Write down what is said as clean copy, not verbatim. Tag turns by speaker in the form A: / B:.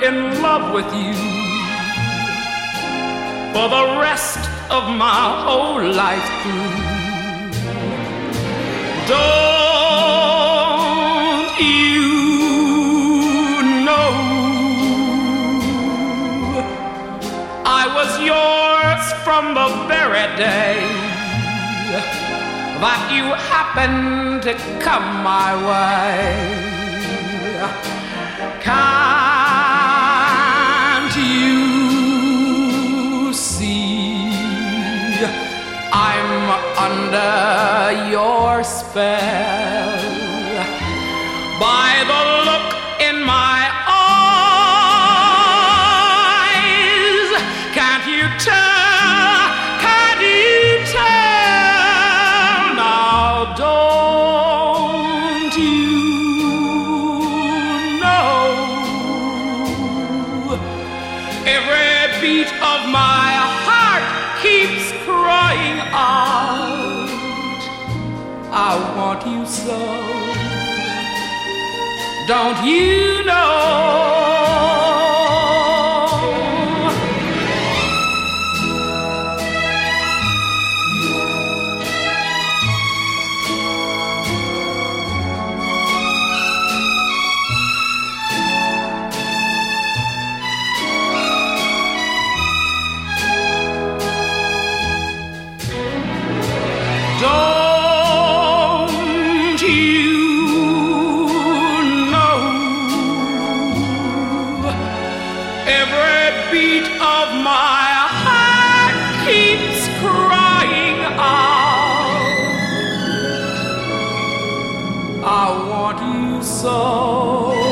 A: in love with you for the rest of my whole life through. Don't you know I was yours from the very day that you happened to come my way? Can't you see I'm under your spell? By the look in my eyes, can't you tell? Can't you tell? Now don't you know every beat of my heart keeps crying out, I want you so. Don't you know? Don't you know every beat of my heart keeps crying out, I want you so.